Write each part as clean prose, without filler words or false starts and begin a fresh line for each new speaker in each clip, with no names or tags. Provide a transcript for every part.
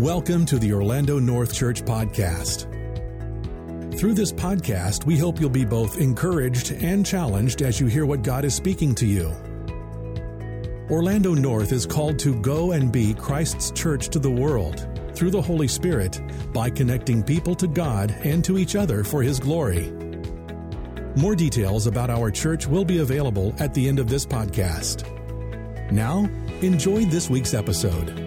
Welcome to the Orlando North Church Podcast. Through this podcast, we hope you'll be both encouraged and challenged as you hear what God is speaking to you. Orlando North is called to go and be Christ's church to the world through the Holy Spirit by connecting people to God and to each other for His glory. More details about our church will be available at the end of this podcast. Now, enjoy this week's episode.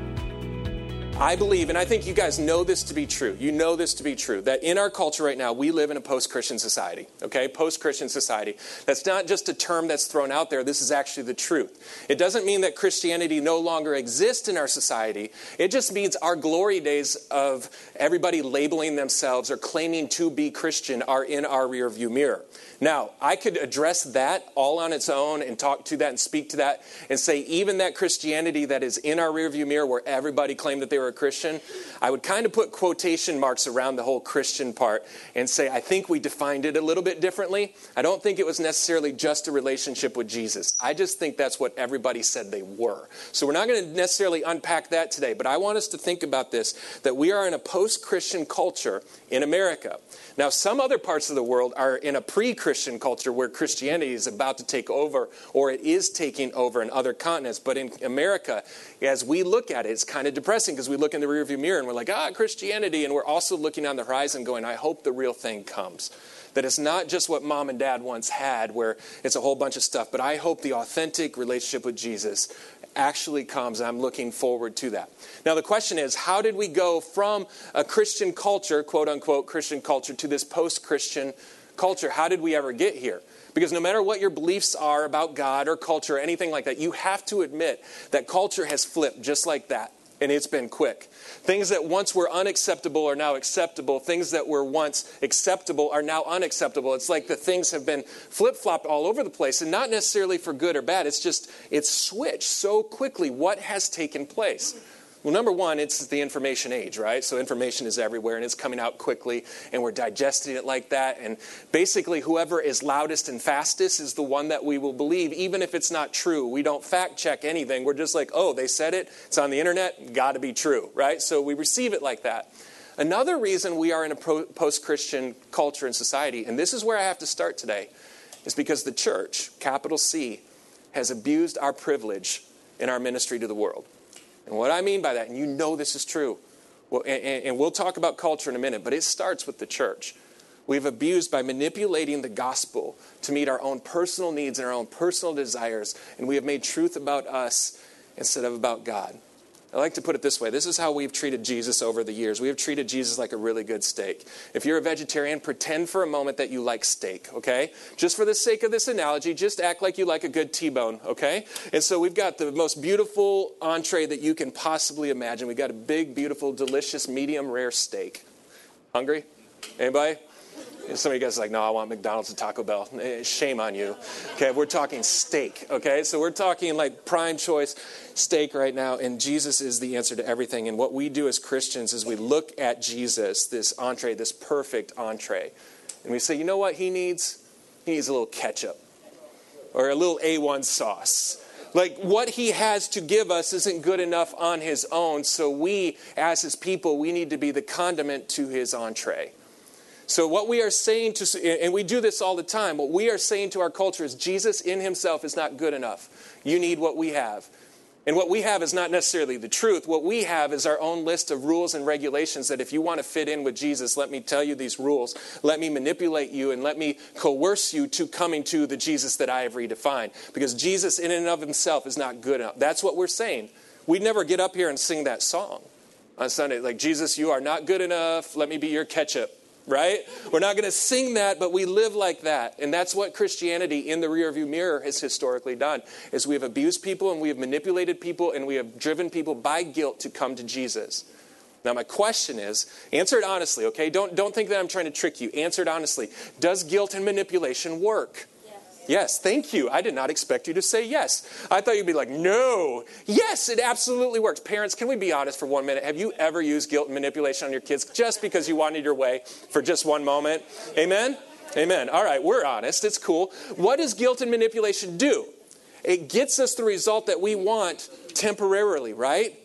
I believe, and I think you guys know this to be true. You know this to be true, that in our culture right now, we live in a post-Christian society, okay? Post-Christian society. That's not just a term that's thrown out there. This is actually the truth. It doesn't mean that Christianity no longer exists in our society. It just means our glory days of everybody labeling themselves or claiming to be Christian are in our rearview mirror. Now, I could address that all on its own and talk to that and speak to that and say even that Christianity that is in our rearview mirror where everybody claimed that they were a Christian, I would kind of put quotation marks around the whole Christian part and say I think we defined it a little bit differently. I don't think it was necessarily just a relationship with Jesus. I just think that's what everybody said they were. So we're not going to necessarily unpack that today, but I want us to think about this, that we are in a post-Christian culture in America. Now, some other parts of the world are in a pre-Christian culture where Christianity is about to take over, or it is taking over in other continents. But in America, as we look at it, it's kind of depressing because we look in the rearview mirror and we're like, Christianity. And we're also looking on the horizon going, I hope the real thing comes. That it's not just what mom and dad once had where it's a whole bunch of stuff. But I hope the authentic relationship with Jesus actually comes, and I'm looking forward to that. Now, the question is, how did we go from a Christian culture, quote-unquote Christian culture, to this post-Christian culture? How did we ever get here? Because no matter what your beliefs are about God or culture or anything like that, you have to admit that culture has flipped just like that, and it's been quick. Things that once were unacceptable are now acceptable. Things that were once acceptable are now unacceptable. It's like the things have been flip-flopped all over the place, and not necessarily for good or bad. It's switched so quickly. What has taken place? Well, number one, it's the information age, right? So information is everywhere, and it's coming out quickly, and we're digesting it like that. And basically, whoever is loudest and fastest is the one that we will believe, even if it's not true. We don't fact-check anything. We're just like, they said it. It's on the internet. Got to be true, right? So we receive it like that. Another reason we are in a post-Christian culture and society, and this is where I have to start today, is because the church, capital C, has abused our privilege in our ministry to the world. And what I mean by that, and you know this is true, well, and we'll talk about culture in a minute, but it starts with the church. We've abused by manipulating the gospel to meet our own personal needs and our own personal desires, and we have made truth about us instead of about God. I like to put it this way. This is how we've treated Jesus over the years. We have treated Jesus like a really good steak. If you're a vegetarian, pretend for a moment that you like steak, okay? Just for the sake of this analogy, just act like you like a good T-bone, okay? And so we've got the most beautiful entree that you can possibly imagine. We've got a big, beautiful, delicious, medium rare steak. Hungry? Anybody? Some of you guys are like, no, I want McDonald's and Taco Bell. Shame on you. Okay, we're talking steak, okay? So we're talking like prime choice steak right now, and Jesus is the answer to everything. And what we do as Christians is we look at Jesus, this entree, this perfect entree, and we say, you know what he needs? He needs a little ketchup or a little A1 sauce. Like what he has to give us isn't good enough on his own, so we, as his people, we need to be the condiment to his entree. So what we are saying to, and we do this all the time, what we are saying to our culture is Jesus in himself is not good enough. You need what we have. And what we have is not necessarily the truth. What we have is our own list of rules and regulations that if you want to fit in with Jesus, let me tell you these rules. Let me manipulate you and let me coerce you to coming to the Jesus that I have redefined. Because Jesus in and of himself is not good enough. That's what we're saying. We'd never get up here and sing that song on Sunday. Like, Jesus, you are not good enough. Let me be your ketchup. Right? We're not going to sing that, but we live like that. And that's what Christianity in the rearview mirror has historically done, is we have abused people and we have manipulated people and we have driven people by guilt to come to Jesus. Now, my question is, answer it honestly, okay? Don't think that I'm trying to trick you. Answer it honestly. Does guilt and manipulation work? Yes, thank you. I did not expect you to say yes. I thought you'd be like, no. Yes, it absolutely works. Parents, can we be honest for 1 minute? Have you ever used guilt and manipulation on your kids just because you wanted your way for just one moment? Amen? Amen. All right, we're honest. It's cool. What does guilt and manipulation do? It gets us the result that we want temporarily, right?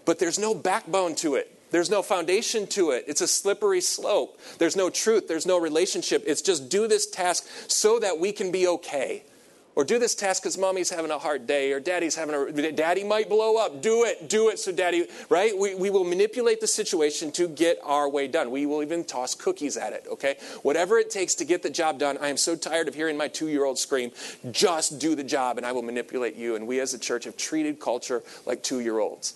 but there's no backbone to it. There's no foundation to it. It's a slippery slope. There's no truth. There's no relationship. It's just do this task so that we can be okay. Or do this task because mommy's having a hard day, or daddy might blow up. Do it so daddy, right? We will manipulate the situation to get our way done. We will even toss cookies at it, okay? Whatever it takes to get the job done. I am so tired of hearing my 2-year-old scream, just do the job and I will manipulate you. And we as a church have treated culture like 2-year-olds.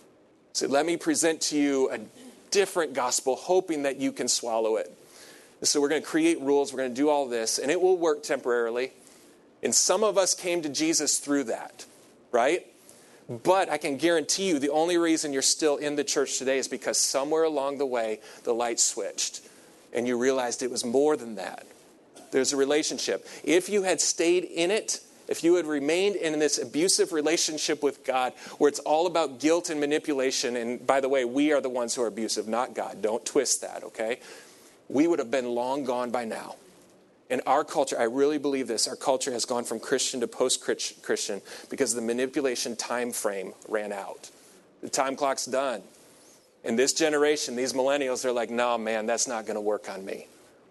So let me present to you a different gospel, hoping that you can swallow it. And so we're going to create rules. We're going to do all this, and it will work temporarily. And some of us came to Jesus through that, right? But I can guarantee you the only reason you're still in the church today is because somewhere along the way, the light switched. And you realized it was more than that. There's a relationship. If you had stayed in it, if you had remained in this abusive relationship with God, where it's all about guilt and manipulation, and by the way, we are the ones who are abusive, not God. Don't twist that, okay? We would have been long gone by now. In our culture, I really believe this, our culture has gone from Christian to post-Christian because the manipulation time frame ran out. The time clock's done. And this generation, these millennials, they're like, no, man, that's not going to work on me.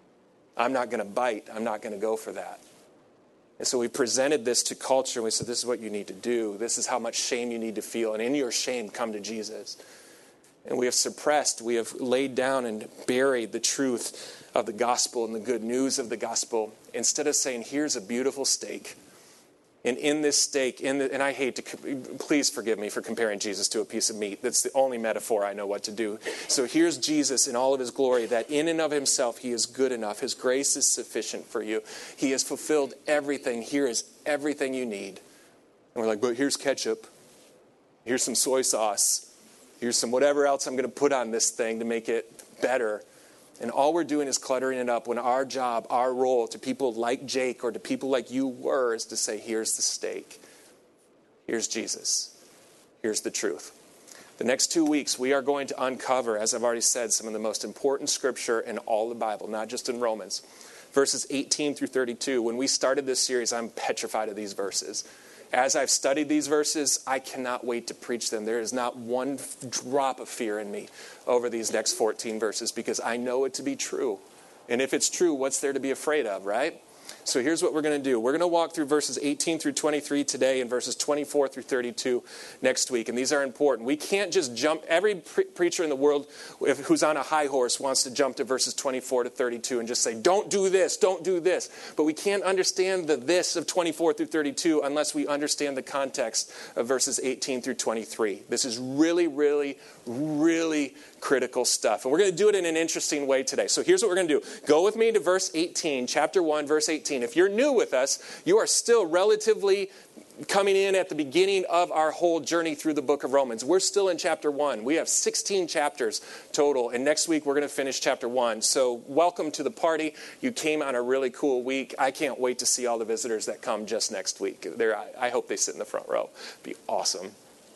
I'm not going to bite. I'm not going to go for that. And so we presented this to culture, and we said, this is what you need to do. This is how much shame you need to feel. And in your shame, come to Jesus. And we have suppressed, we have laid down and buried the truth of the gospel and the good news of the gospel, instead of saying, here's a beautiful steak. And in this steak, and I hate to, please forgive me for comparing Jesus to a piece of meat. That's the only metaphor I know what to do. So here's Jesus in all of his glory, that in and of himself, he is good enough. His grace is sufficient for you. He has fulfilled everything. Here is everything you need. And we're like, but here's ketchup. Here's some soy sauce. Here's some whatever else I'm going to put on this thing to make it better. And all we're doing is cluttering it up when our job, our role to people like Jake or to people like you were is to say, here's the steak. Here's Jesus. Here's the truth. The next 2 weeks, we are going to uncover, as I've already said, some of the most important scripture in all the Bible, not just in Romans. Verses 18 through 32. When we started this series, I'm petrified of these verses. As I've studied these verses, I cannot wait to preach them. There is not one drop of fear in me over these next 14 verses because I know it to be true. And if it's true, what's there to be afraid of, right? So here's what we're going to do. We're going to walk through verses 18 through 23 today and verses 24 through 32 next week. And these are important. We can't just jump. Every preacher in the world who's on a high horse wants to jump to verses 24 to 32 and just say, don't do this, don't do this. But we can't understand the this of 24 through 32 unless we understand the context of verses 18 through 23. This is really, really, really critical stuff. And we're going to do it in an interesting way today. So here's what we're going to do. Go with me to verse 18, chapter 1, verse 18. If you're new with us, you are still relatively coming in at the beginning of our whole journey through the book of Romans. We're still in chapter 1. We have 16 chapters total. And next week, we're going to finish chapter 1. So welcome to the party. You came on a really cool week. I can't wait to see all the visitors that come just next week. I hope they sit in the front row. It'd be awesome.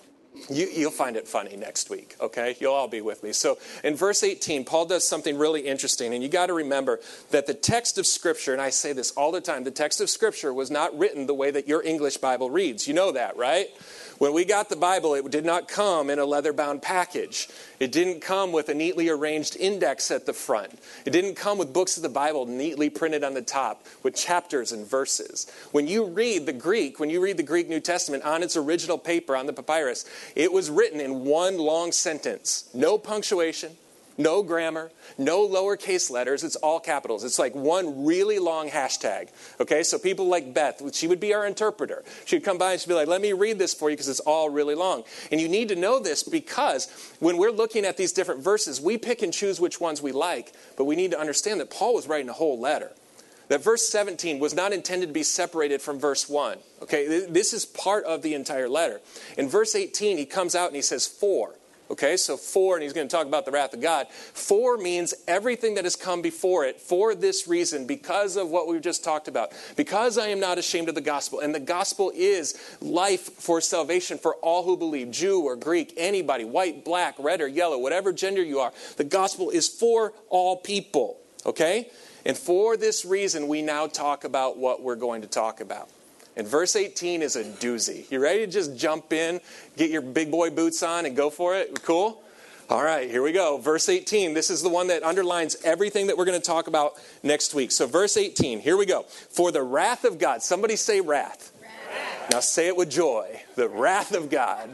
You'll find it funny next week, okay? You'll all be with me. So in verse 18, Paul does something really interesting. And you got to remember that the text of Scripture, and I say this all the time, the text of Scripture was not written the way that your English Bible reads. You know that, right? When we got the Bible, it did not come in a leather-bound package. It didn't come with a neatly arranged index at the front. It didn't come with books of the Bible neatly printed on the top with chapters and verses. When you read the Greek New Testament on its original paper, on the papyrus, it was written in one long sentence. No punctuation, no grammar, no lowercase letters. It's all capitals. It's like one really long hashtag. Okay, so people like Beth, she would be our interpreter. She'd come by and she'd be like, let me read this for you because it's all really long. And you need to know this because when we're looking at these different verses, we pick and choose which ones we like. But we need to understand that Paul was writing a whole letter. That verse 17 was not intended to be separated from verse 1. Okay, this is part of the entire letter. In verse 18, he comes out and he says, for. Okay, so for, and he's going to talk about the wrath of God. For means everything that has come before it for this reason, because of what we've just talked about. Because I am not ashamed of the gospel. And the gospel is life for salvation for all who believe. Jew or Greek, anybody, white, black, red or yellow, whatever gender you are. The gospel is for all people. Okay? And for this reason, we now talk about what we're going to talk about. And verse 18 is a doozy. You ready to just jump in, get your big boy boots on, and go for it? Cool? All right, here we go. Verse 18. This is the one that underlines everything that we're going to talk about next week. So verse 18, here we go. For the wrath of God. Somebody say wrath. Wrath. Now say it with joy. The wrath of God.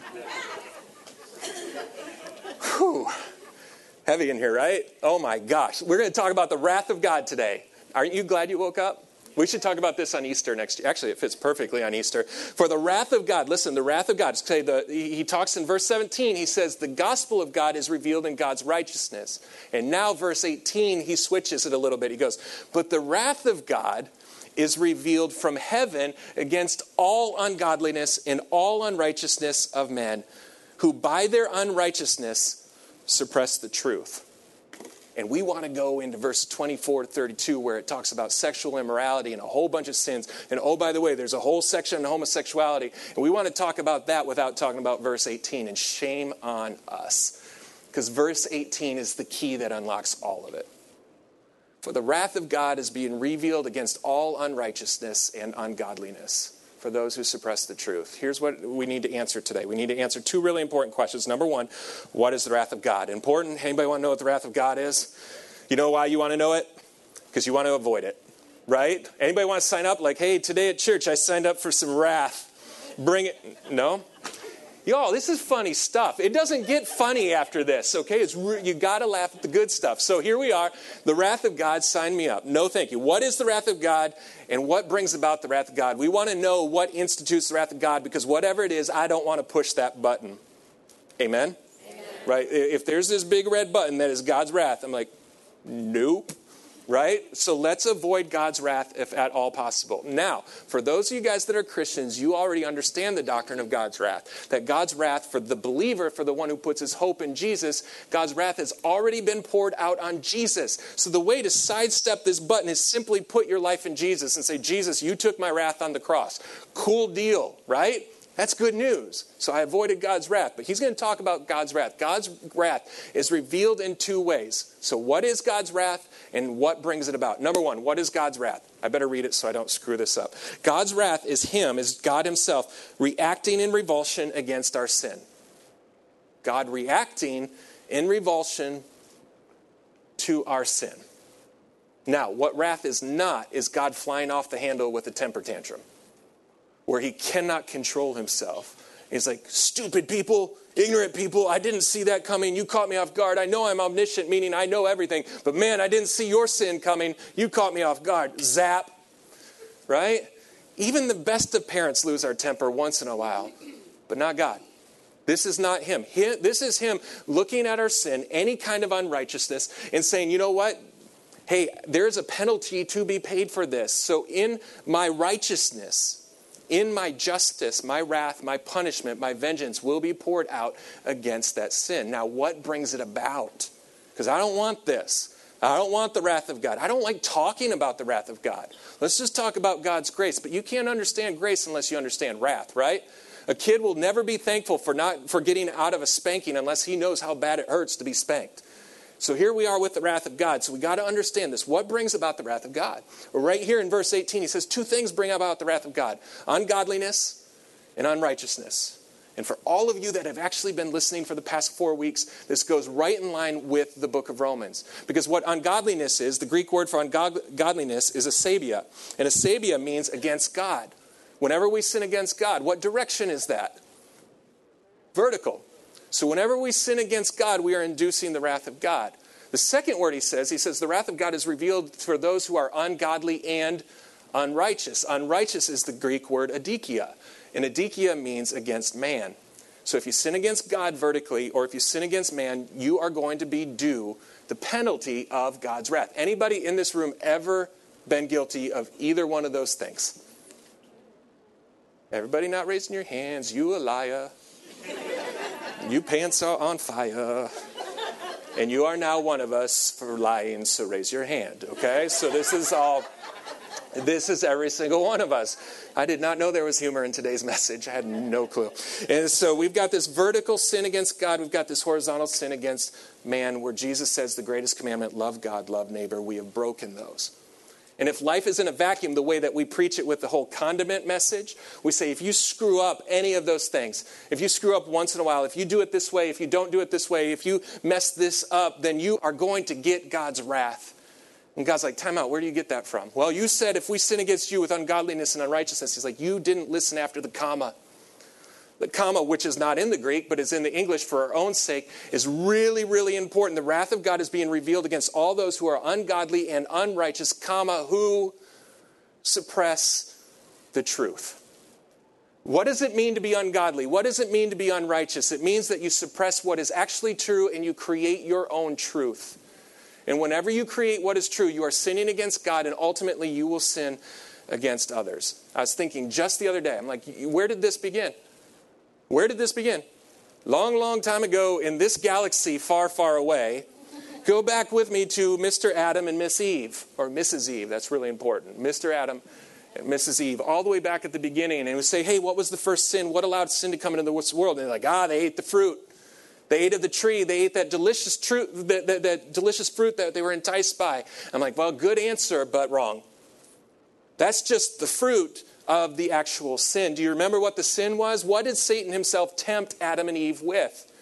Whew. Heavy in here, right? Oh my gosh. We're going to talk about the wrath of God today. Aren't you glad you woke up? We should talk about this on Easter next year. Actually, it fits perfectly on Easter. For the wrath of God, listen, the wrath of God. He talks in verse 17, he says, the gospel of God is revealed in God's righteousness. And now verse 18, he switches it a little bit. He goes, but the wrath of God is revealed from heaven against all ungodliness and all unrighteousness of men, who by their unrighteousness suppress the truth. And we want to go into verse 24 to 32 where it talks about sexual immorality and a whole bunch of sins. And oh, by the way, there's a whole section on homosexuality. And we want to talk about that without talking about verse 18. And shame on us. Because verse 18 is the key that unlocks all of it. For the wrath of God is being revealed against all unrighteousness and ungodliness, for those who suppress the truth. Here's what we need to answer today. We need to answer two really important questions. Number one, what is the wrath of God? Important? Anybody want to know what the wrath of God is? You know why you want to know it? Because you want to avoid it, right? Anybody want to sign up? Like, hey, today at church I signed up for some wrath. Bring it. No? Y'all, this is funny stuff. It doesn't get funny after this, okay? You got to laugh at the good stuff. So here we are. The wrath of God, sign me up. No, thank you. What is the wrath of God and what brings about the wrath of God? We want to know what institutes the wrath of God because whatever it is, I don't want to push that button. Amen? Amen. Right? If there's this big red button that is God's wrath, I'm like, nope. Right? So let's avoid God's wrath if at all possible. Now, for those of you guys that are Christians, you already understand the doctrine of God's wrath. That God's wrath for the believer, for the one who puts his hope in Jesus, God's wrath has already been poured out on Jesus. So the way to sidestep this button is simply put your life in Jesus and say, Jesus, you took my wrath on the cross. Cool deal, right? That's good news. So I avoided God's wrath. But he's going to talk about God's wrath. God's wrath is revealed in two ways. So what is God's wrath and what brings it about? Number one, what is God's wrath? I better read it so I don't screw this up. God's wrath is God himself reacting in revulsion against our sin. God reacting in revulsion to our sin. Now, what wrath is not is God flying off the handle with a temper tantrum, where he cannot control himself. He's like, stupid people, ignorant people, I didn't see that coming. You caught me off guard. I know I'm omniscient, meaning I know everything. But man, I didn't see your sin coming. You caught me off guard. Zap. Right? Even the best of parents lose our temper once in a while, but not God. This is not him. This is him looking at our sin, any kind of unrighteousness, and saying, you know what? Hey, there's a penalty to be paid for this. So in my righteousness, in my justice, my wrath, my punishment, my vengeance will be poured out against that sin. Now, what brings it about? Because I don't want this. I don't want the wrath of God. I don't like talking about the wrath of God. Let's just talk about God's grace. But you can't understand grace unless you understand wrath, right? A kid will never be thankful for getting out of a spanking unless he knows how bad it hurts to be spanked. So here we are with the wrath of God. So we got to understand this. What brings about the wrath of God? Well, right here in verse 18, he says two things bring about the wrath of God. Ungodliness and unrighteousness. And for all of you that have actually been listening for the past 4 weeks, this goes right in line with the book of Romans. Because what ungodliness is, the Greek word for ungodliness is asabia. And asabia means against God. Whenever we sin against God, what direction is that? Vertical. So whenever we sin against God, we are inducing the wrath of God. The second word he says, the wrath of God is revealed for those who are ungodly and unrighteous. Unrighteous is the Greek word adikia. And adikia means against man. So if you sin against God vertically, or if you sin against man, you are going to be due the penalty of God's wrath. Anybody in this room ever been guilty of either one of those things? Everybody not raising your hands, you a liar. You pants are on fire. And you are now one of us for lying, so raise your hand, okay? So this is every single one of us. I did not know there was humor in today's message. I had no clue. And so we've got this vertical sin against God. We've got this horizontal sin against man, where Jesus says the greatest commandment, love God, love neighbor. We have broken those. And if life is in a vacuum, the way that we preach it with the whole condiment message, we say if you screw up any of those things, if you screw up once in a while, if you do it this way, if you don't do it this way, if you mess this up, then you are going to get God's wrath. And God's like, time out, where do you get that from? Well, you said if we sin against you with ungodliness and unrighteousness, he's like, you didn't listen after the comma. The comma, which is not in the Greek, but is in the English for our own sake, is really, really important. The wrath of God is being revealed against all those who are ungodly and unrighteous, comma, who suppress the truth. What does it mean to be ungodly? What does it mean to be unrighteous? It means that you suppress what is actually true and you create your own truth. And whenever you create what is true, you are sinning against God, and ultimately you will sin against others. I was thinking just the other day, I'm like, where did this begin? Where did this begin? Long, long time ago in this galaxy far, far away. Go back with me to Mr. Adam and Miss Eve, or Mrs. Eve, that's really important. Mr. Adam and Mrs. Eve, all the way back at the beginning. And we say, hey, what was the first sin? What allowed sin to come into the world? And they're like, they ate the fruit. They ate of the tree. They ate that delicious fruit that they were enticed by. I'm like, well, good answer, but wrong. That's just the fruit of the actual sin. Do you remember what the sin was? What did Satan himself tempt Adam and Eve with?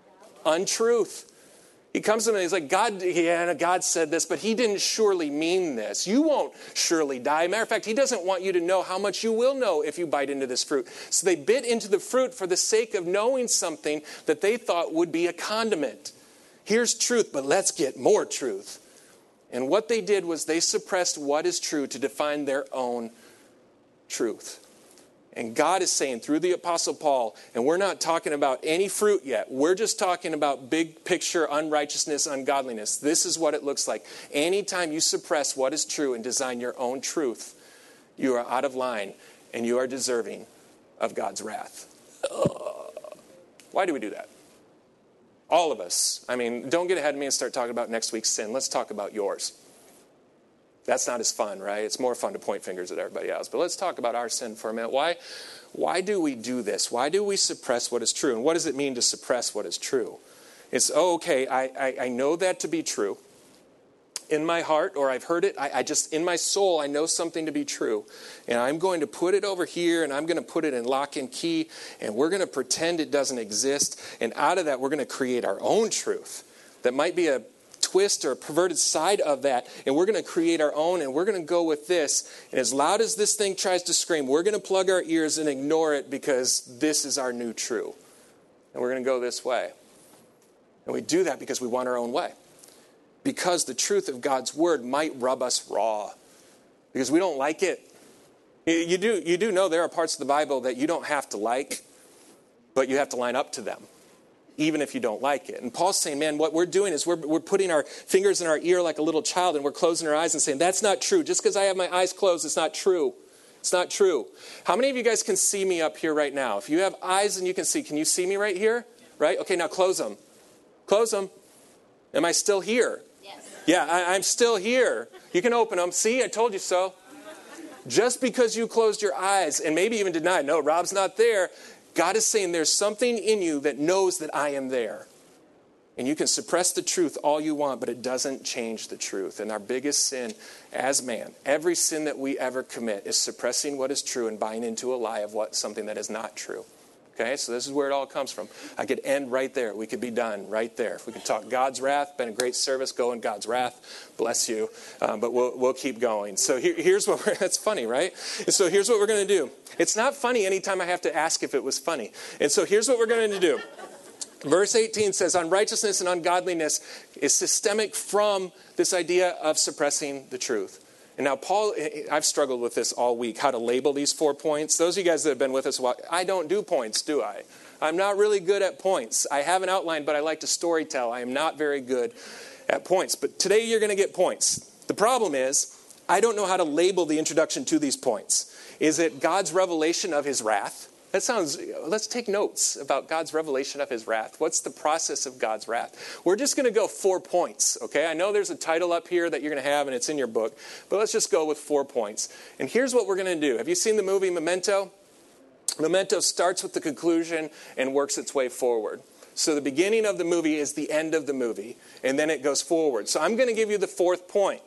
Untruth. He comes to them and he's like, God said this, but he didn't surely mean this. You won't surely die. Matter of fact, he doesn't want you to know how much you will know if you bite into this fruit. So they bit into the fruit for the sake of knowing something that they thought would be a condiment. Here's truth, but let's get more truth. And what they did was they suppressed what is true to define their own truth. And God is saying through the Apostle Paul, and we're not talking about any fruit yet. We're just talking about big picture unrighteousness, ungodliness. This is what it looks like. Anytime you suppress what is true and design your own truth, you are out of line and you are deserving of God's wrath. Why do we do that? All of us. I mean, don't get ahead of me and start talking about next week's sin. Let's talk about yours. That's not as fun, right? It's more fun to point fingers at everybody else. But let's talk about our sin for a minute. Why do we do this? Why do we suppress what is true? And what does it mean to suppress what is true? It's, I know that to be true. In my heart, or I've heard it, I just, in my soul, I know something to be true. And I'm going to put it over here, and I'm going to put it in lock and key, and we're going to pretend it doesn't exist. And out of that, we're going to create our own truth that might be a twist or a perverted side of that, and we're going to create our own, and we're going to go with this. And as loud as this thing tries to scream, we're going to plug our ears and ignore it because this is our new true. And we're going to go this way. And we do that because we want our own way. Because the truth of God's word might rub us raw. Because we don't like it. You do know there are parts of the Bible that you don't have to like, but you have to line up to them, even if you don't like it. And Paul's saying, man, what we're doing is we're putting our fingers in our ear like a little child, and we're closing our eyes and saying, that's not true. Just because I have my eyes closed, it's not true. It's not true. How many of you guys can see me up here right now? If you have eyes and you can you see me right here? Right? Okay, now close them. Close them. Am I still here? Yes. Yeah, I'm still here. You can open them. See, I told you so. Just because you closed your eyes and maybe even denied, no, Rob's not there, God is saying there's something in you that knows that I am there. And you can suppress the truth all you want, but it doesn't change the truth. And our biggest sin as man, every sin that we ever commit is suppressing what is true and buying into a lie of something that is not true. Okay, so this is where it all comes from. I could end right there. We could be done right there. If we could talk God's wrath, been a great service, go in God's wrath. Bless you. But we'll keep going. So here's what that's funny, right? And so here's what we're going to do. It's not funny anytime I have to ask if it was funny. And so here's what we're going to do. Verse 18 says, unrighteousness and ungodliness is systemic from this idea of suppressing the truth. And now, Paul, I've struggled with this all week, how to label these 4 points. Those of you guys that have been with us a while, I don't do points, do I? I'm not really good at points. I have an outline, but I like to story tell. I am not very good at points. But today you're going to get points. The problem is, I don't know how to label the introduction to these points. Is it God's revelation of his wrath? Let's take notes about God's revelation of his wrath. What's the process of God's wrath? We're just going to go 4 points, okay? I know there's a title up here that you're going to have, and it's in your book, but let's just go with 4 points. And here's what we're going to do. Have you seen the movie Memento? Memento starts with the conclusion and works its way forward. So the beginning of the movie is the end of the movie, and then it goes forward. So I'm going to give you the 4th point.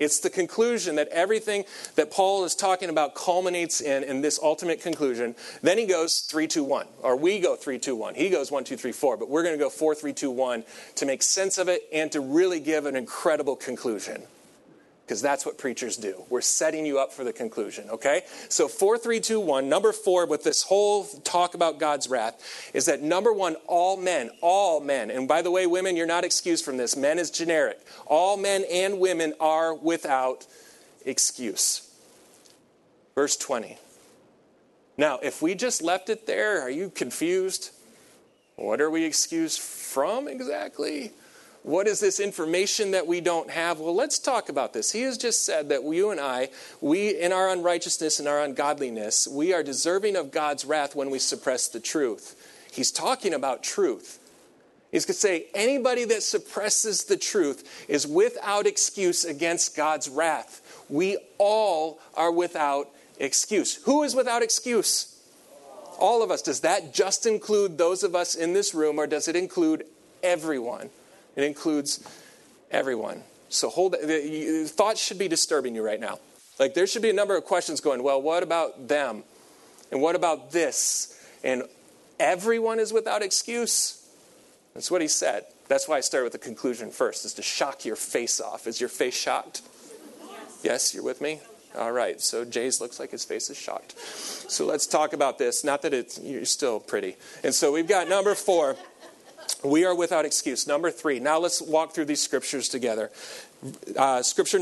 It's the conclusion that everything that Paul is talking about culminates in this ultimate conclusion. Then he goes 3, 2, 1. Or we go 3, 2, 1. He goes 1, 2, 3, 4. But we're going to go 4, 3, 2, 1 to make sense of it and to really give an incredible conclusion. Because that's what preachers do. We're setting you up for the conclusion, okay? So 4, 3, 2, 1. Number 4 with this whole talk about God's wrath is that number 1, all men. And by the way, women, you're not excused from this. Men is generic. All men and women are without excuse. Verse 20. Now, if we just left it there, are you confused? What are we excused from exactly? What is this information that we don't have? Well, let's talk about this. He has just said that you and I, in our unrighteousness and our ungodliness, we are deserving of God's wrath when we suppress the truth. He's talking about truth. He's going to say anybody that suppresses the truth is without excuse against God's wrath. We all are without excuse. Who is without excuse? All of us. Does that just include those of us in this room, or does it include everyone? It includes everyone. So thoughts should be disturbing you right now. Like there should be a number of questions going, well, what about them? And what about this? And everyone is without excuse. That's what he said. That's why I started with the conclusion first, is to shock your face off. Is your face shocked? Yes, you're with me? All right. So Jay's looks like his face is shocked. So let's talk about this. Not that you're still pretty. And so we've got number 4. We are without excuse. Number 3. Now let's walk through these scriptures together. Scripture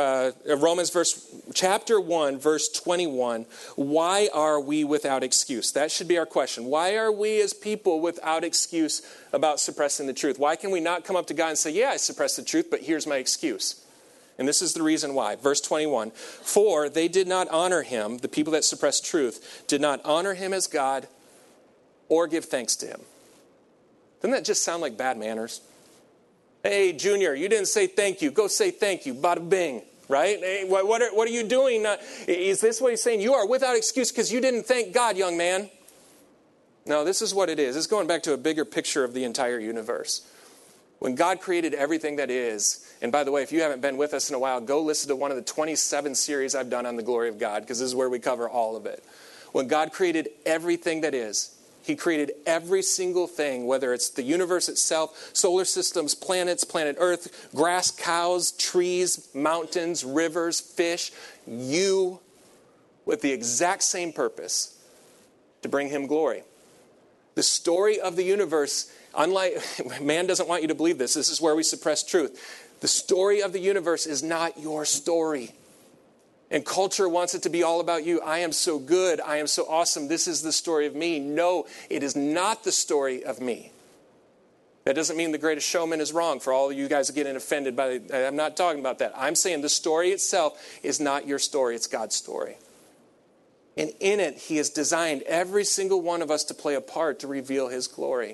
Romans chapter 1, verse 21. Why are we without excuse? That should be our question. Why are we as people without excuse about suppressing the truth? Why can we not come up to God and say, yeah, I suppress the truth, but here's my excuse? And this is the reason why. Verse 21. For they did not honor him, the people that suppress truth, did not honor him as God or give thanks to him. Doesn't that just sound like bad manners? Hey, Junior, you didn't say thank you. Go say thank you. Bada bing. Right? Hey, what are you doing? Is this what he's saying? You are without excuse because you didn't thank God, young man. No, this is what it is. It's going back to a bigger picture of the entire universe. When God created everything that is, and by the way, if you haven't been with us in a while, go listen to one of the 27 series I've done on the glory of God, because this is where we cover all of it. When God created everything that is, he created every single thing, whether it's the universe itself, solar systems, planets, planet Earth, grass, cows, trees, mountains, rivers, fish, you, with the exact same purpose, to bring him glory. The story of the universe, unlike, man doesn't want you to believe this. This is where we suppress truth. The story of the universe is not your story. And culture wants it to be all about you. I am so good. I am so awesome. This is the story of me. No, it is not the story of me. That doesn't mean The Greatest Showman is wrong for all of you guys getting offended by it. I'm not talking about that. I'm saying the story itself is not your story. It's God's story. And in it, he has designed every single one of us to play a part to reveal his glory.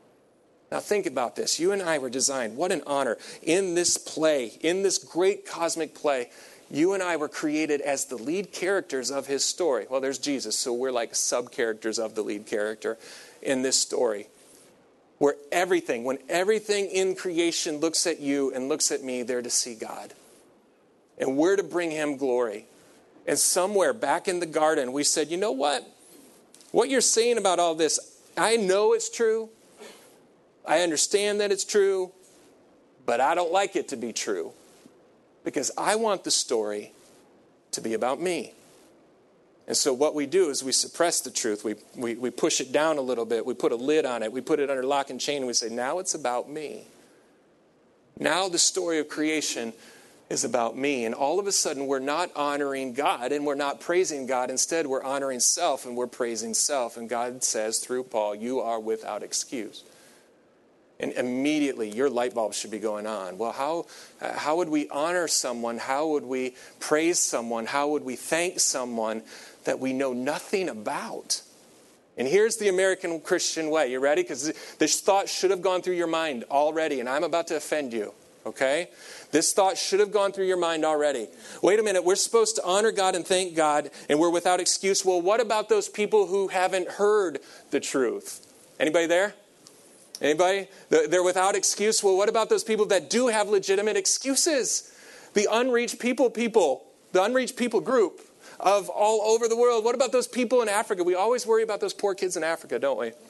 Now think about this. You and I were designed. What an honor. In this play, in this great cosmic play, you and I were created as the lead characters of his story. Well, there's Jesus, so we're like sub-characters of the lead character in this story. When everything in creation looks at you and looks at me, they're to see God. And we're to bring him glory. And somewhere back in the garden, we said, you know what? What you're saying about all this, I know it's true. I understand that it's true. But I don't like it to be true. Because I want the story to be about me. And so what we do is we suppress the truth. We push it down a little bit. We put a lid on it. We put it under lock and chain. And we say, now it's about me. Now the story of creation is about me. And all of a sudden we're not honoring God and we're not praising God. Instead we're honoring self and we're praising self. And God says through Paul, you are without excuse. And immediately your light bulb should be going on. Well, how would we honor someone? How would we praise someone? How would we thank someone that we know nothing about? And here's the American Christian way. You ready? Because this thought should have gone through your mind already, and I'm about to offend you. Okay? This thought should have gone through your mind already. Wait a minute, we're supposed to honor God and thank God, and we're without excuse. Well, what about those people who haven't heard the truth? Anybody there? Anybody? They're without excuse. Well, what about those people that do have legitimate excuses? The unreached people, the unreached people group of all over the world. What about those people in Africa? We always worry about those poor kids in Africa, don't we?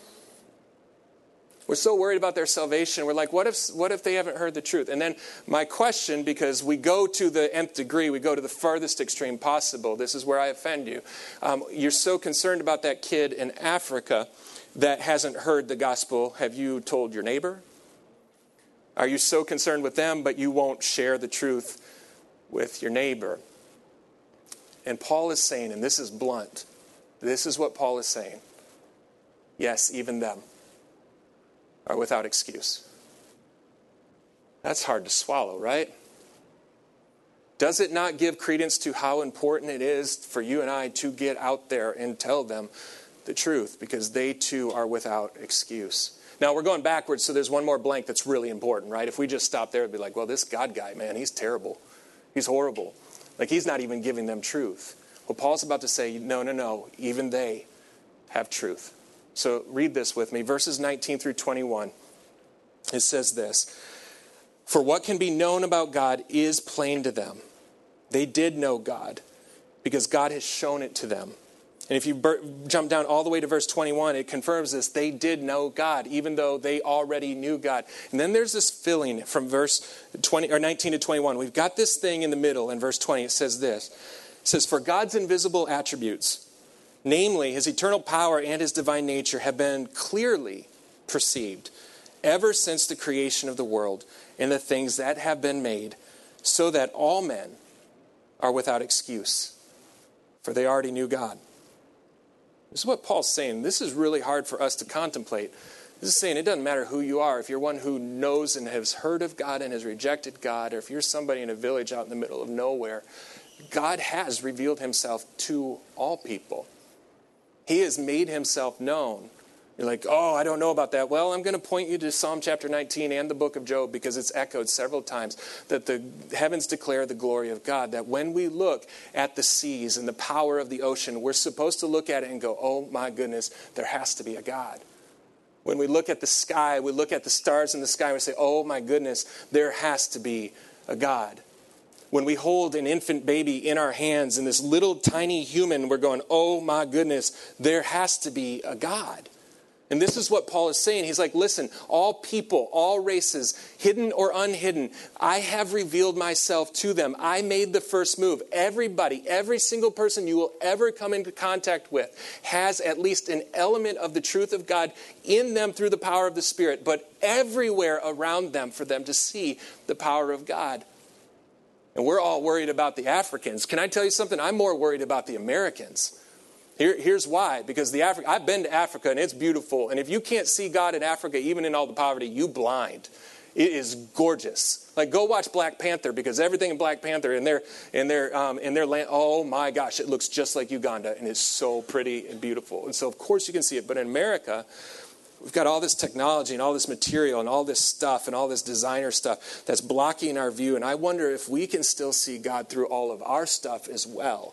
We're so worried about their salvation. We're like, what if they haven't heard the truth? And then my question, because we go to the nth degree, we go to the farthest extreme possible. This is where I offend you. You're so concerned about that kid in Africa that hasn't heard the gospel. Have you told your neighbor? Are you so concerned with them, but you won't share the truth with your neighbor? And Paul is saying, and this is blunt, this is what Paul is saying. Yes, even them are without excuse. That's hard to swallow, right? Does it not give credence to how important it is for you and I to get out there and tell them the truth? Because they too are without excuse. Now we're going backwards, so there's one more blank that's really important, right? If we just stop there, it'd be like, well, this God guy, man, he's terrible. He's horrible. Like, he's not even giving them truth. Well, Paul's about to say, no, even they have truth. So read this with me. Verses 19 through 21. It says this. For what can be known about God is plain to them. They did know God because God has shown it to them. And if you jump down all the way to verse 21, it confirms this. They did know God, even though they already knew God. And then there's this filling from verse 19 to 21. We've got this thing in the middle in verse 20. It says this. It says, for God's invisible attributes, namely his eternal power and his divine nature, have been clearly perceived ever since the creation of the world and the things that have been made, so that all men are without excuse, for they already knew God. This is what Paul's saying. This is really hard for us to contemplate. This is saying it doesn't matter who you are. If you're one who knows and has heard of God and has rejected God, or if you're somebody in a village out in the middle of nowhere, God has revealed himself to all people. He has made himself known. You're like, oh, I don't know about that. Well, I'm going to point you to Psalm chapter 19 and the book of Job, because it's echoed several times that the heavens declare the glory of God. That when we look at the seas and the power of the ocean, we're supposed to look at it and go, oh my goodness, there has to be a God. When we look at the sky, we look at the stars in the sky, we say, oh my goodness, there has to be a God. When we hold an infant baby in our hands and this little tiny human, we're going, oh my goodness, there has to be a God. And this is what Paul is saying. He's like, listen, all people, all races, hidden or unhidden, I have revealed myself to them. I made the first move. Everybody, every single person you will ever come into contact with has at least an element of the truth of God in them through the power of the Spirit, but everywhere around them for them to see the power of God. And we're all worried about the Africans. Can I tell you something? I'm more worried about the Americans. Here's why. Because I've been to Africa and it's beautiful. And if you can't see God in Africa, even in all the poverty, you blind. It is gorgeous. Like, go watch Black Panther, because everything in Black Panther in their land, oh my gosh, it looks just like Uganda, and it's so pretty and beautiful. And so of course you can see it. But in America, we've got all this technology and all this material and all this stuff and all this designer stuff that's blocking our view. And I wonder if we can still see God through all of our stuff as well.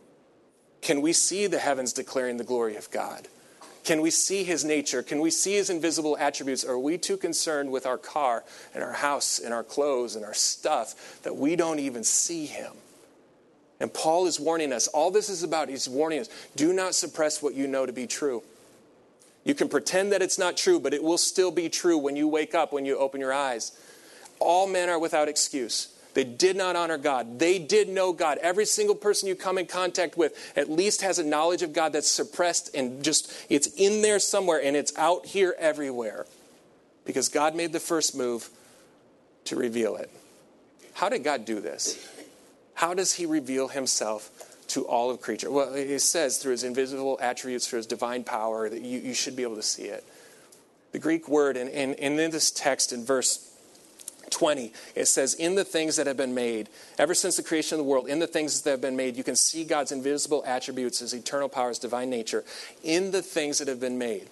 Can we see the heavens declaring the glory of God? Can we see his nature? Can we see his invisible attributes? Or are we too concerned with our car and our house and our clothes and our stuff that we don't even see him? And Paul is warning us. All this is about, he's warning us, do not suppress what you know to be true. You can pretend that it's not true, but it will still be true when you wake up, when you open your eyes. All men are without excuse. They did not honor God. They did know God. Every single person you come in contact with at least has a knowledge of God that's suppressed and just, it's in there somewhere, and it's out here everywhere. Because God made the first move to reveal it. How did God do this? How does he reveal himself to all of creature? Well, it says through his invisible attributes, through his divine power, that you should be able to see it. The Greek word, and in this text in verse 20, it says, in the things that have been made, ever since the creation of the world, in the things that have been made, you can see God's invisible attributes, his eternal power, his divine nature, in the things that have been made.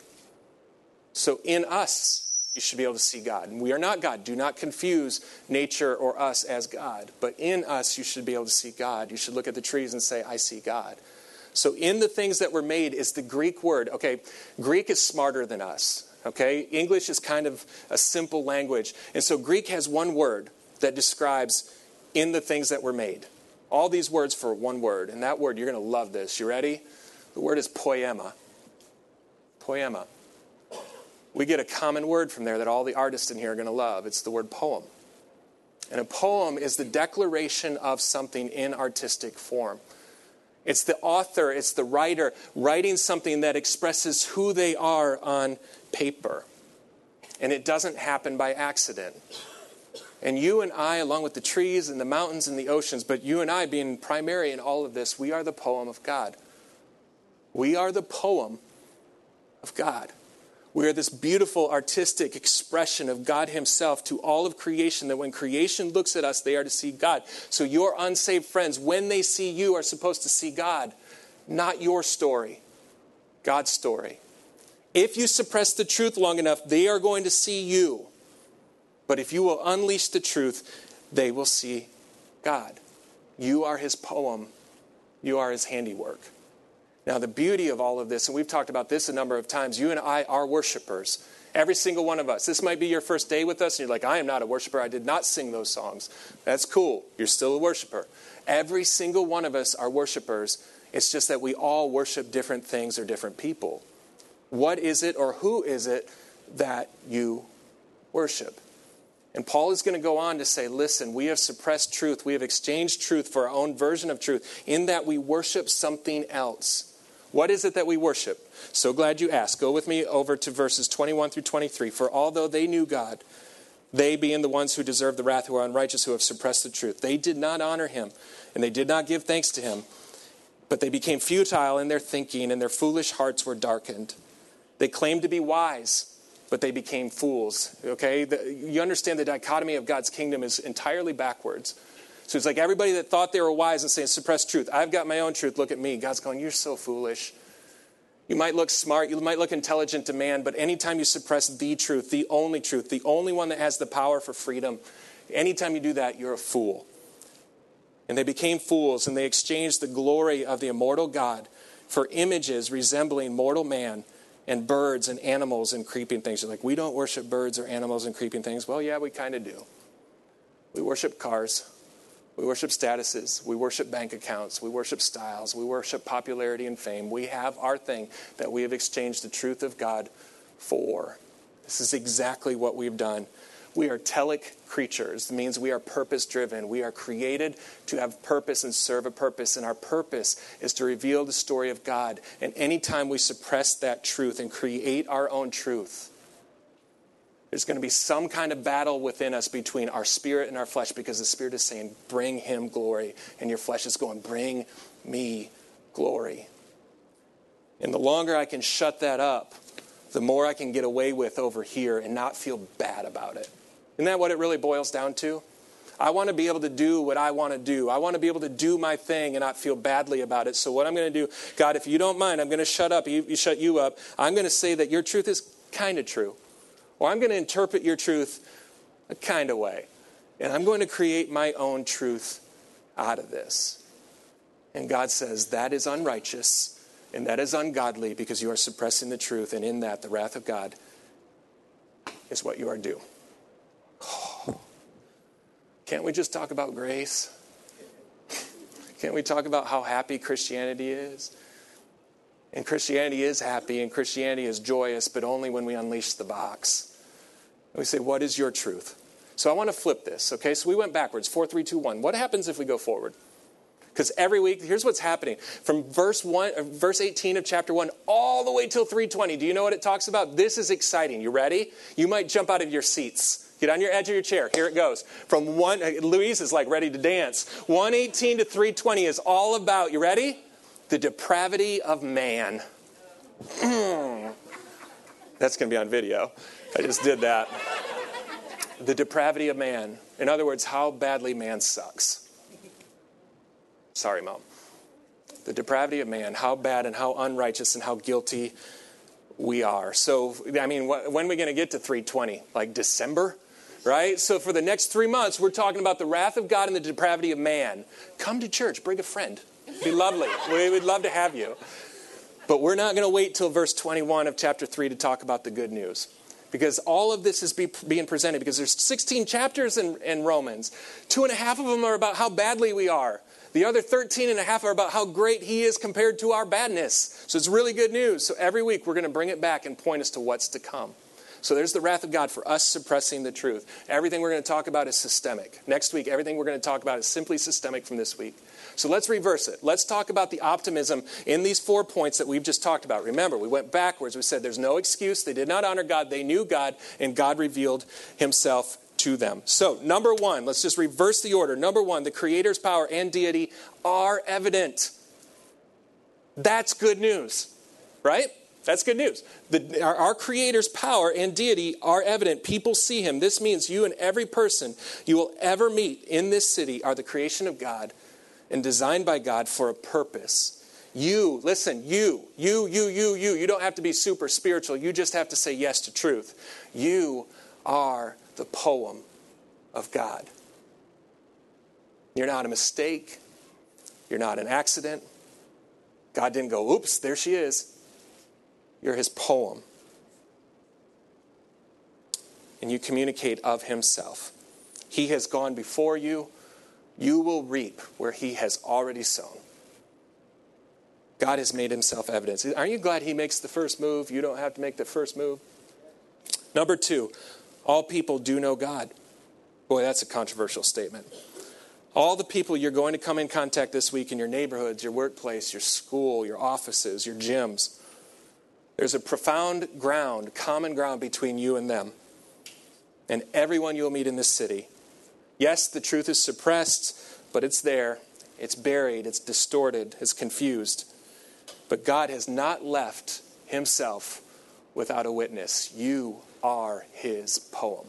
So in us, you should be able to see God. And we are not God. Do not confuse nature or us as God. But in us, you should be able to see God. You should look at the trees and say, I see God. So in the things that were made is the Greek word. Okay, Greek is smarter than us. Okay, English is kind of a simple language. And so Greek has one word that describes in the things that were made. All these words for one word. And that word, you're going to love this. You ready? The word is poema. Poema. We get a common word from there that all the artists in here are going to love. It's the word poem. And a poem is the declaration of something in artistic form. It's the author, it's the writer writing something that expresses who they are on paper. And it doesn't happen by accident. And you and I, along with the trees and the mountains and the oceans, but you and I being primary in all of this, we are the poem of God. We are the poem of God. We are this beautiful artistic expression of God himself to all of creation, that when creation looks at us, they are to see God. So your unsaved friends, when they see you, are supposed to see God. Not your story, God's story. If you suppress the truth long enough, they are going to see you. But if you will unleash the truth, they will see God. You are his poem. You are his handiwork. Now, the beauty of all of this, and we've talked about this a number of times, you and I are worshipers. Every single one of us. This might be your first day with us, and you're like, I am not a worshiper. I did not sing those songs. That's cool. You're still a worshiper. Every single one of us are worshipers. It's just that we all worship different things or different people. What is it or who is it that you worship? And Paul is going to go on to say, listen, we have suppressed truth. We have exchanged truth for our own version of truth in that we worship something else. What is it that we worship? So glad you asked. Go with me over to verses 21 through 23. For although they knew God, they being the ones who deserve the wrath, who are unrighteous, who have suppressed the truth, they did not honor him, and they did not give thanks to him. But they became futile in their thinking, and their foolish hearts were darkened. They claimed to be wise, but they became fools. Okay? You understand the dichotomy of God's kingdom is entirely backwards. So it's like everybody that thought they were wise and saying, suppress truth. I've got my own truth. Look at me. God's going, you're so foolish. You might look smart. You might look intelligent to man. But anytime you suppress the truth, the only one that has the power for freedom, anytime you do that, you're a fool. And they became fools, and they exchanged the glory of the immortal God for images resembling mortal man and birds and animals and creeping things. You're like, we don't worship birds or animals and creeping things. Well, yeah, we kind of do. We worship cars. We worship statuses. We worship bank accounts. We worship styles. We worship popularity and fame. We have our thing that we have exchanged the truth of God for. This is exactly what we've done. We are telic creatures. It means we are purpose-driven. We are created to have purpose and serve a purpose. And our purpose is to reveal the story of God. And anytime we suppress that truth and create our own truth, there's going to be some kind of battle within us between our spirit and our flesh, because the spirit is saying, bring him glory. And your flesh is going, bring me glory. And the longer I can shut that up, the more I can get away with over here and not feel bad about it. Isn't that what it really boils down to? I want to be able to do what I want to do. I want to be able to do my thing and not feel badly about it. So what I'm going to do, God, if you don't mind, I'm going to shut up. You shut you up. I'm going to say that your truth is kind of true. Or I'm going to interpret your truth a kind of way. And I'm going to create my own truth out of this. And God says that is unrighteous and that is ungodly, because you are suppressing the truth. And in that, the wrath of God is what you are due. Oh. Can't we just talk about grace? Can't we talk about how happy Christianity is? And Christianity is happy and Christianity is joyous, but only when we unleash the box. And we say, what is your truth? So I want to flip this, okay? So we went backwards, 4, 3, 2, 1. What happens if we go forward? Because every week, here's what's happening. From verse 18 of chapter 1 all the way till 3:20. Do you know what it talks about? This is exciting. You ready? You might jump out of your seats. Get on your edge of your chair. Here it goes. From Louise is like ready to dance. 1:18 to 3:20 is all about, you ready? The depravity of man. That's going to be on video. I just did that. The depravity of man. In other words, how badly man sucks. Sorry, Mom. The depravity of man, how bad and how unrighteous and how guilty we are. So, I mean, when are we going to get to 3:20? Like December? Right? So for the next 3 months, we're talking about the wrath of God and the depravity of man. Come to church. Bring a friend. It'd be lovely. We would love to have you. But we're not going to wait till verse 21 of chapter 3 to talk about the good news. because all of this is being presented, because there's 16 chapters in Romans. 2.5 of them are about how badly we are. The other 13.5 are about how great he is compared to our badness. So it's really good news. So every week we're going to bring it back and point us to what's to come. So there's the wrath of God for us suppressing the truth. Everything we're going to talk about is systemic. Next week, everything we're going to talk about is simply systemic from this week. So let's reverse it. Let's talk about the optimism in these 4 points that we've just talked about. Remember, we went backwards. We said there's no excuse. They did not honor God. They knew God, and God revealed himself to them. So, number 1, let's just reverse the order. Number 1, the Creator's power and deity are evident. That's good news, right? That's good news. Our Creator's power and deity are evident. People see him. This means you and every person you will ever meet in this city are the creation of God and designed by God for a purpose. You, listen, you don't have to be super spiritual. You just have to say yes to truth. You are the poem of God. You're not a mistake. You're not an accident. God didn't go, oops, there she is. You're his poem. And you communicate of himself. He has gone before you. You will reap where he has already sown. God has made himself evident. Aren't you glad he makes the first move? You don't have to make the first move. Number 2, all people do know God. Boy, that's a controversial statement. All the people you're going to come in contact this week in your neighborhoods, your workplace, your school, your offices, your gyms, there's a profound ground, common ground between you and them and everyone you'll meet in this city. Yes, the truth is suppressed, but it's there. It's buried. It's distorted. It's confused. But God has not left himself without a witness. You are his poem.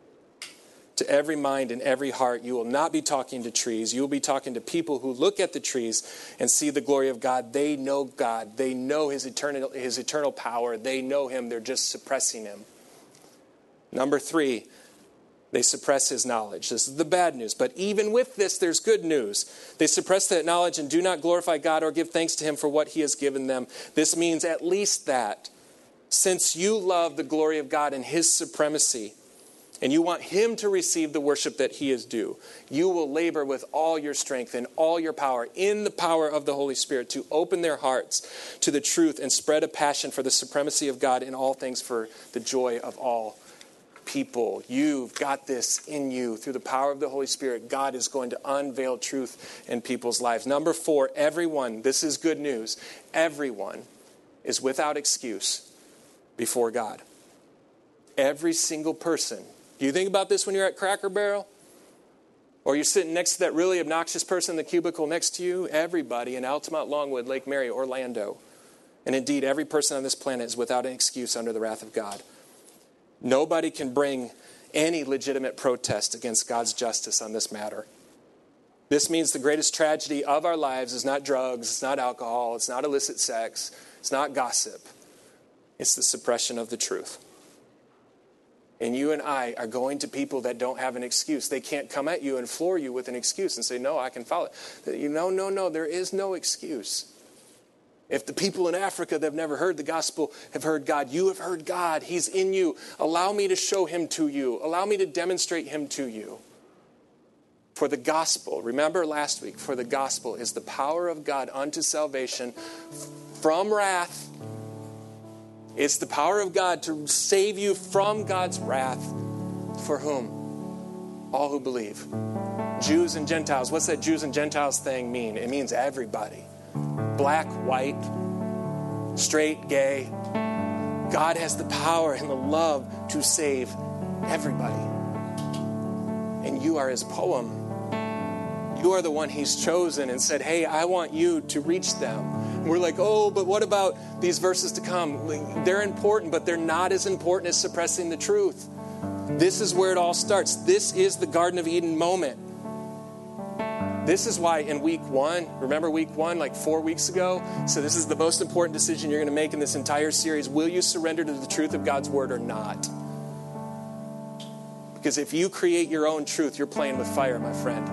To every mind and every heart, you will not be talking to trees. You will be talking to people who look at the trees and see the glory of God. They know God. They know his eternal power. They know him. They're just suppressing him. Number 3, they suppress his knowledge. This is the bad news. But even with this, there's good news. They suppress that knowledge and do not glorify God or give thanks to him for what he has given them. This means at least that since you love the glory of God and his supremacy, and you want him to receive the worship that he is due, you will labor with all your strength and all your power in the power of the Holy Spirit to open their hearts to the truth and spread a passion for the supremacy of God in all things for the joy of all people. You've got this in you. Through the power of the Holy Spirit, God is going to unveil truth in people's lives. Number 4, everyone, this is good news, everyone is without excuse before God. Every single person. Do you think about this when you're at Cracker Barrel? Or you're sitting next to that really obnoxious person in the cubicle next to you? Everybody in Altamont, Longwood, Lake Mary, Orlando. And indeed, every person on this planet is without an excuse under the wrath of God. Nobody can bring any legitimate protest against God's justice on this matter. This means the greatest tragedy of our lives is not drugs, it's not alcohol, it's not illicit sex, it's not gossip. It's the suppression of the truth. And you and I are going to people that don't have an excuse. They can't come at you and floor you with an excuse and say, no, I can follow it. No, there is no excuse. If the people in Africa that have never heard the gospel have heard God, you have heard God. He's in you. Allow me to show him to you. Allow me to demonstrate him to you. For the gospel, remember last week, for the gospel is the power of God unto salvation from wrath. It's the power of God to save you from God's wrath. For whom? All who believe. Jews and Gentiles. What's that Jews and Gentiles thing mean? It means everybody. Black, white, straight, gay. God has the power and the love to save everybody. And you are his poem. You are the one he's chosen and said, hey, I want you to reach them. And we're like, oh, but what about these verses to come? They're important, but they're not as important as suppressing the truth. This is where it all starts. This is the Garden of Eden moment. This is why in week 1, remember week 1, like 4 weeks ago? So this is the most important decision you're going to make in this entire series. Will you surrender to the truth of God's word or not? Because if you create your own truth, you're playing with fire, my friend.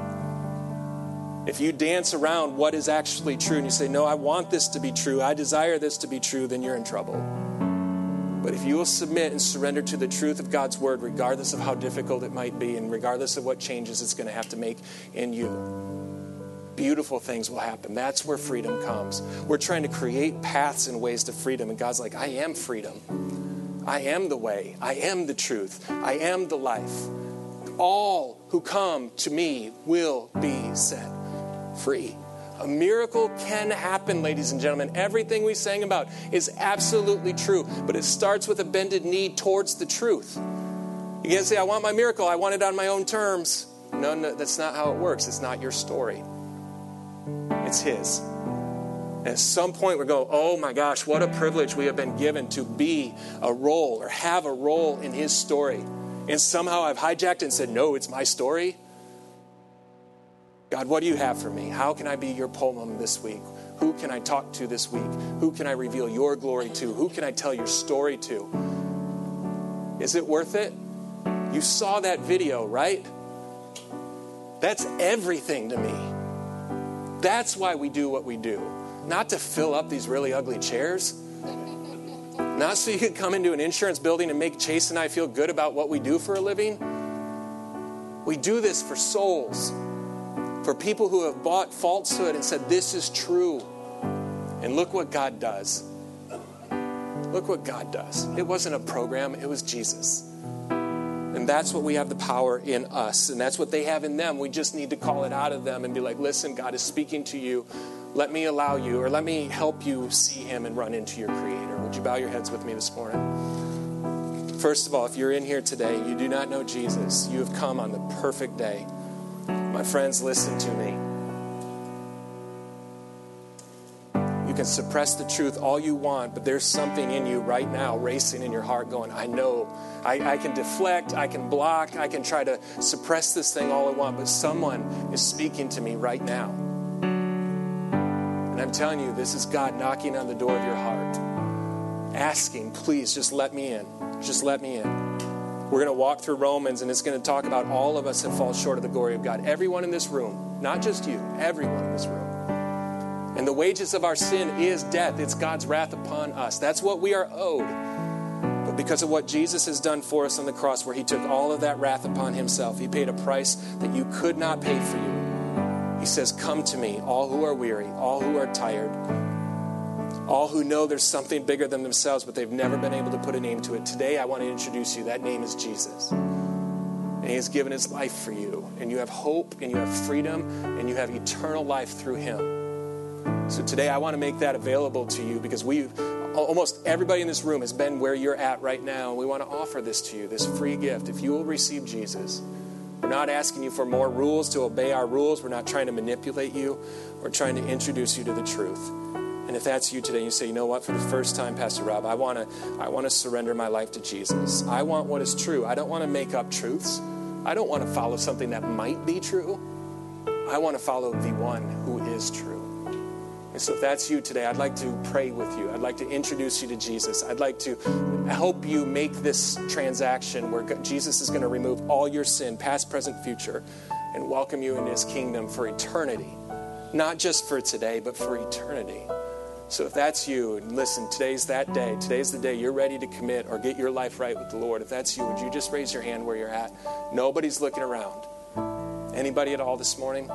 If you dance around what is actually true and you say, no, I want this to be true, I desire this to be true, then you're in trouble. But if you will submit and surrender to the truth of God's word, regardless of how difficult it might be and regardless of what changes it's going to have to make in you, beautiful things will happen. That's where freedom comes. We're trying to create paths and ways to freedom, and God's like, I am freedom. I am the way. I am the truth. I am the life. All who come to me will be set free. A miracle can happen, ladies and gentlemen. Everything we sang about is absolutely true, but it starts with a bended knee towards the truth. You can't say, I want my miracle. I want it on my own terms. No, that's not how it works. It's not your story. It's His. And at some point we're going, oh my gosh, what a privilege we have been given to be a role or have a role in His story. And somehow I've hijacked and said, no, it's my story. God, what do you have for me? How can I be your poem this week? Who can I talk to this week? Who can I reveal your glory to? Who can I tell your story to? Is it worth it? You saw that video, right? That's everything to me. That's why we do what we do. Not to fill up these really ugly chairs. Not so you can come into an insurance building and make Chase and I feel good about what we do for a living. We do this for souls. For people who have bought falsehood and said, this is true. And look what God does. Look what God does. It wasn't a program, it was Jesus. And that's what we have the power in us. And that's what they have in them. We just need to call it out of them and be like, listen, God is speaking to you. Let me allow you, or let me help you see Him and run into your Creator. Would you bow your heads with me this morning? First of all, if you're in here today, you do not know Jesus, you have come on the perfect day. My friends, listen to me. You can suppress the truth all you want, but there's something in you right now racing in your heart going, I know. I can deflect, I can block, I can try to suppress this thing all I want, but someone is speaking to me right now. And I'm telling you, this is God knocking on the door of your heart, asking, please, just let me in. Just let me in. We're going to walk through Romans, and it's going to talk about all of us that fall short of the glory of God. Everyone in this room, not just you, everyone in this room. And the wages of our sin is death. It's God's wrath upon us. That's what we are owed. But because of what Jesus has done for us on the cross, where He took all of that wrath upon Himself, He paid a price that you could not pay for you. He says, come to me, all who are weary, all who are tired, all who know there's something bigger than themselves, but they've never been able to put a name to it. Today, I want to introduce you. That name is Jesus. And He has given His life for you. And you have hope, and you have freedom, and you have eternal life through Him. So today, I want to make that available to you, because almost everybody in this room has been where you're at right now. And we want to offer this to you, this free gift. If you will receive Jesus, we're not asking you for more rules to obey our rules. We're not trying to manipulate you. We're trying to introduce you to the truth. And if that's you today, you say, you know what, for the first time, Pastor Rob, I want to surrender my life to Jesus. I want what is true. I don't want to make up truths. I don't want to follow something that might be true. I want to follow the one who is true. And so if that's you today, I'd like to pray with you. I'd like to introduce you to Jesus. I'd like to help you make this transaction where Jesus is going to remove all your sin, past, present, future, and welcome you into His kingdom for eternity. Not just for today, but for eternity. So if that's you, and listen, today's that day. Today's the day you're ready to commit or get your life right with the Lord. If that's you, would you just raise your hand where you're at? Nobody's looking around. Anybody at all this morning?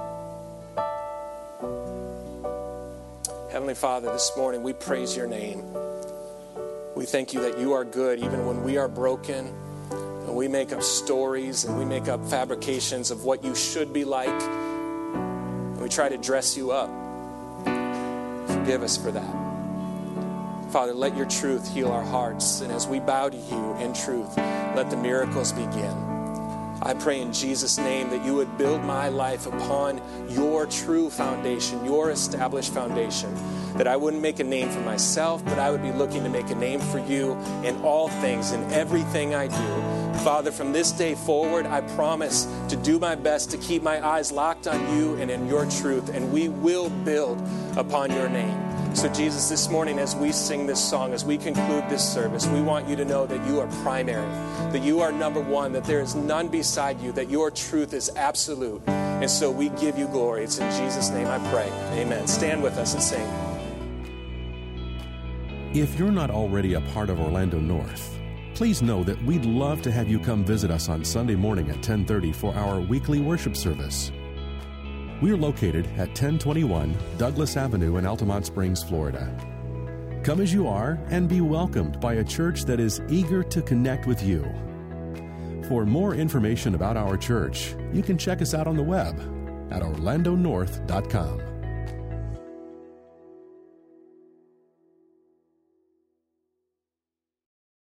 Heavenly Father, this morning we praise your name. We thank you that you are good even when we are broken and we make up stories and we make up fabrications of what you should be like. And we try to dress you up. Forgive us for that. Father, let your truth heal our hearts. And as we bow to you in truth, let the miracles begin. I pray in Jesus' name that you would build my life upon your true foundation, your established foundation, that I wouldn't make a name for myself, but I would be looking to make a name for you in all things, in everything I do. Father, from this day forward, I promise to do my best to keep my eyes locked on you and in your truth, and we will build upon your name. So Jesus, this morning as we sing this song, as we conclude this service, we want you to know that you are primary, that you are number one, that there is none beside you, that your truth is absolute. And so we give you glory. It's in Jesus' name I pray. Amen. Stand with us and sing.
If you're not already a part of Orlando North, please know that we'd love to have you come visit us on Sunday morning at 10:30 for our weekly worship service. We're located at 1021 Douglas Avenue in Altamont Springs, Florida. Come as you are and be welcomed by a church that is eager to connect with you. For more information about our church, you can check us out on the web at orlandonorth.com.